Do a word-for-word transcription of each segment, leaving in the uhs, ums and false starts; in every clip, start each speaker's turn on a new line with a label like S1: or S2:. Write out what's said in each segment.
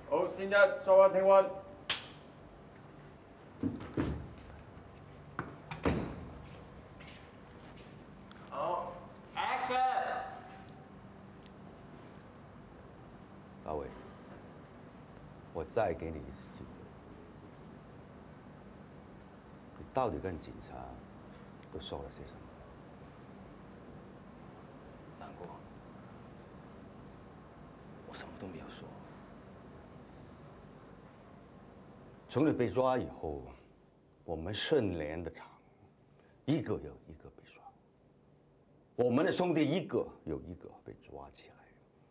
S1: 好，现在说话听完。好 ，Action！
S2: 阿伟，我再给你一次机会，你到底跟警察都说了些什么？
S3: 难过，我什么都没有说。
S2: 从你被抓以后，我们盛联的厂一个又一个被抓，我们的兄弟一个又一个被抓起来。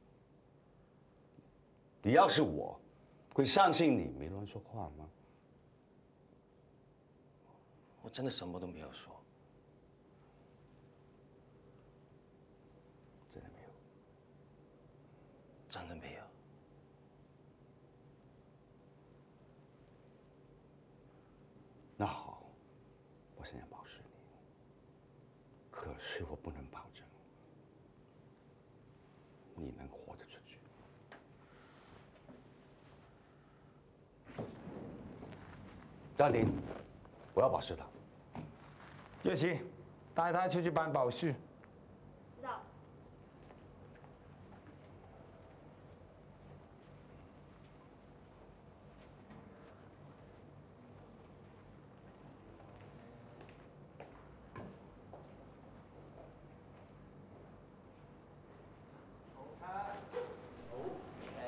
S2: 你要是我，会相信你没乱说话吗？
S3: 我真的什么都没有说。
S2: 真的没有。
S3: 真的没有。
S2: 那好，我现在保释你，可是我不能保证你能活得出去。暂停，我要保释他。
S4: 叶琪，带他出去办保释。